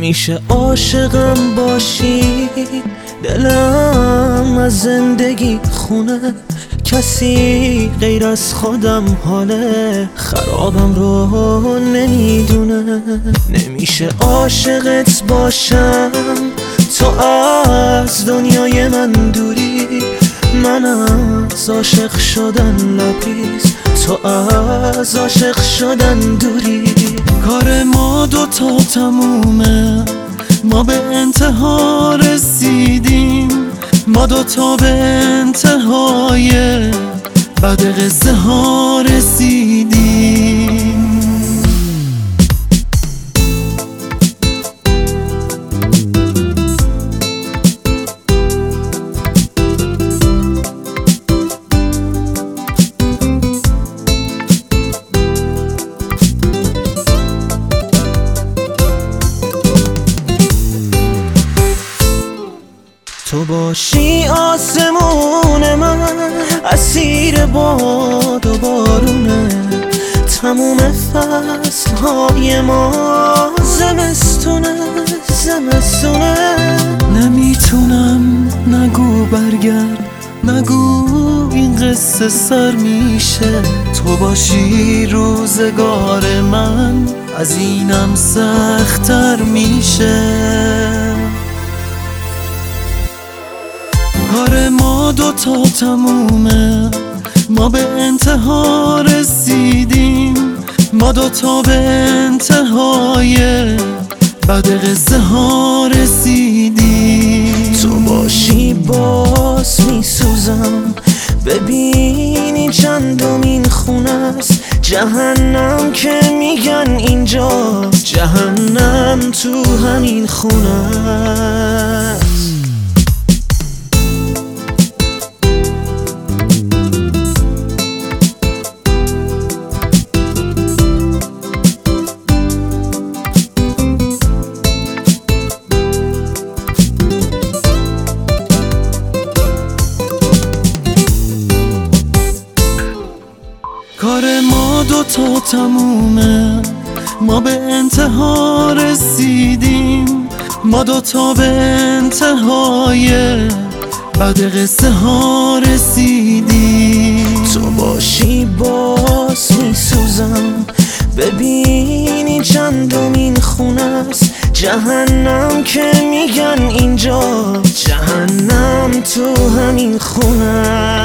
نمیشه عاشقم باشی، دلم از زندگی خونه، کسی غیر از خودم حاله خرابم رو نمیدونه. نمیشه عاشقت باشم تو از دنیای من دوری، من از عاشق شدن لبریز، تو از عاشق شدن دوری. کار ما دوتا تمومه، ما به انتها رسیدیم، ما دوتا به انتهای بعد قصه ها رسیدیم. تو باشی آسمون من، اسیر باد و بارونه، تموم فصلهای ما زمستونه زمستونه. نمیتونم نگو برگرد، نگو این قصه سر میشه. تو باشی روزگار من از اینم سخت‌تر میشه. کار ما دوتا تمومه، ما به انتها رسیدیم، ما دوتا به انتهای بعد قصه ها رسیدیم. تو باشی باز میسوزم، ببینی چندمین خونه است، جهنم که میگن اینجا، جهنم تو همین خونه است. کار ما دوتا تمومه، ما به انتها رسیدیم، ما دوتا به انتهای بعد قصه ها رسیدیم. تو باشی باز میسوزم، ببینی چندمین خونه است، جهنم که میگن اینجا، جهنم تو همین خونه است.